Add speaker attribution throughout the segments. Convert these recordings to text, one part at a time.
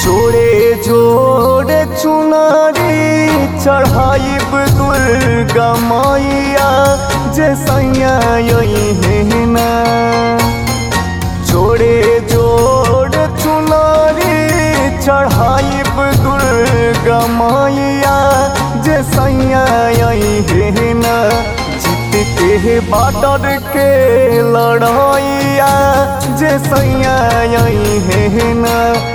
Speaker 1: जोड़े जोड़े चुनारी चढ़ाइब दुर्गा मैया जे सैया है ना। जोड़े जोड़े चुनारी चढ़ाइब दुर्गा मैया जे सैया है ना। जीत के बाटर के लड़ाइया जे सैया है ना।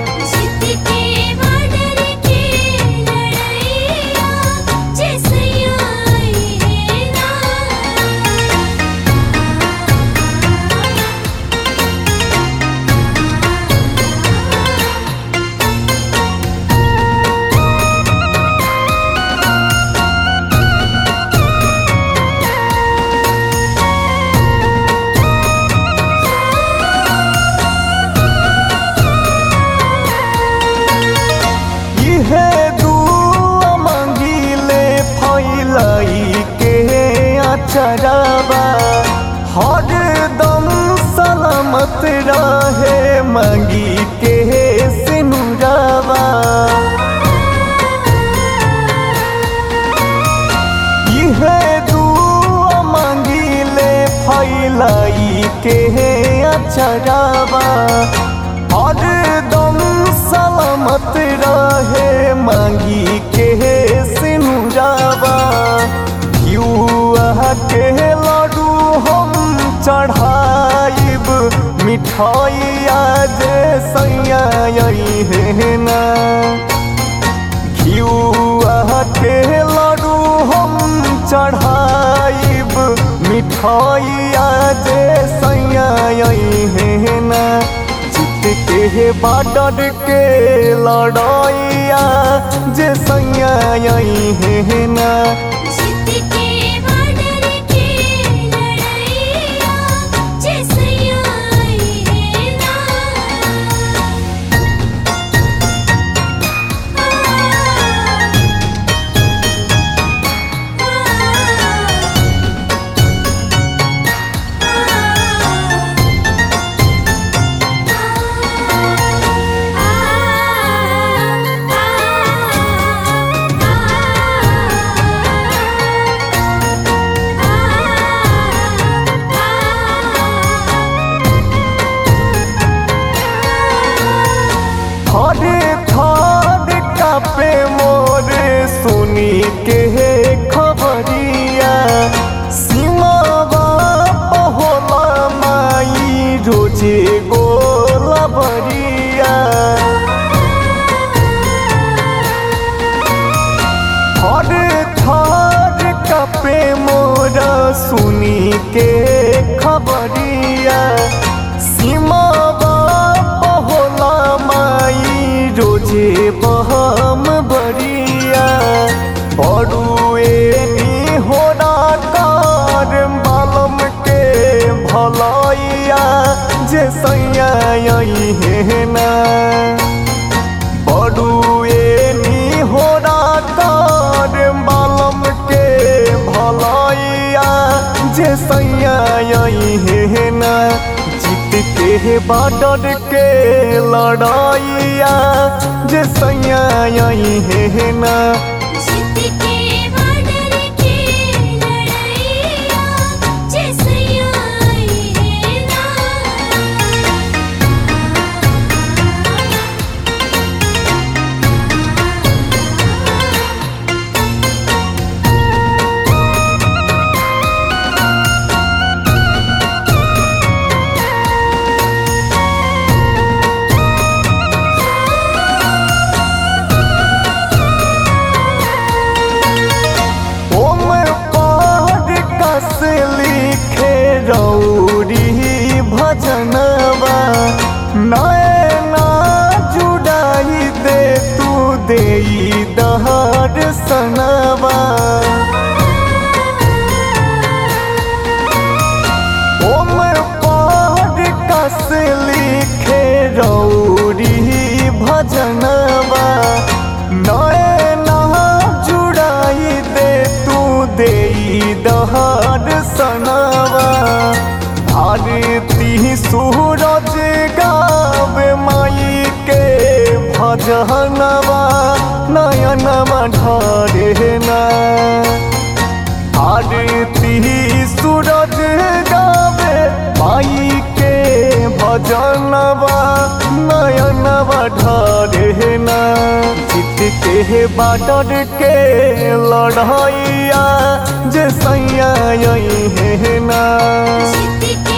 Speaker 1: चरावा हरदम सलामत रहे मांगी के सिनुरावा। यह दुआ मांगी ले फैलाई के चरावा हरदम सलामत रहे मांगी के सिनुरावा। के लड्डू हम चढ़ाइब मिठाइया जे सैया है ना। घिउआ के लड्डू हम चढ़ाइब मिठाइया जे सैया है ना। जीत के बाटर के लड़ाइया जे सैया है ना। थर कापे मोर सुनी के खबरिया। सीमावा पहोला माई रोजे गोला बरिया। थर कापे मोर सुनी के खबरिया। सीमावा पहोला माई रोजे बहम बरिया। बड़ुए नी होना कार बालम के भलाइया जे सैया है ना। बड़ुए नी होना कार बालम के भलाइया जे सैया है ना। जीत के बाटर के लड़ाइया जे सैया है ना। भजनवा नयनवा ढरे ना आरती सूरज गावे माई के भजनवा नयनवा ढरे ना जीत के बाडर के लड़ैया जे सैया है ना
Speaker 2: जीत के